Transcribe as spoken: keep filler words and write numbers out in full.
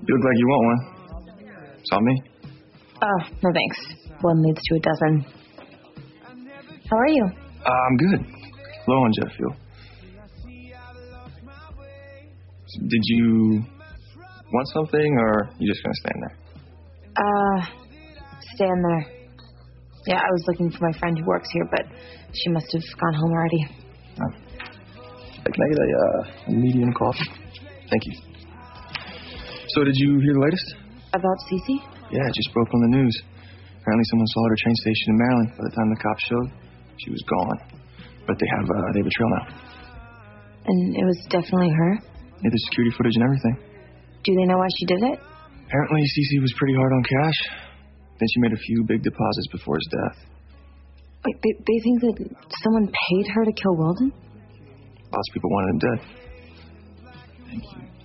You look like you want one. It's on me. Oh, no thanks. One leads to a dozen. How are you? Uh, I'm good. Low on jet fuel. Did you want something, or you just gonna stand there? Uh, stand there. Yeah, I was looking for my friend who works here, but she must have gone home already. Oh. Hey, can I get a, uh, a medium coffee? Thank you. So did you hear the latest? About Cece? Yeah, it just broke on the news. Apparently someone saw her at a train station in Maryland. By the time the cops showed, she was gone. But they have, uh, they have a trail now. And it was definitely her? Yeah, there's security footage and everything. Do they know why she did it? Apparently Cece was pretty hard on cash. Then she made a few big deposits before his death. Wait, they, they think that someone paid her to kill Weldon? Lots of people wanted him dead. Thank you.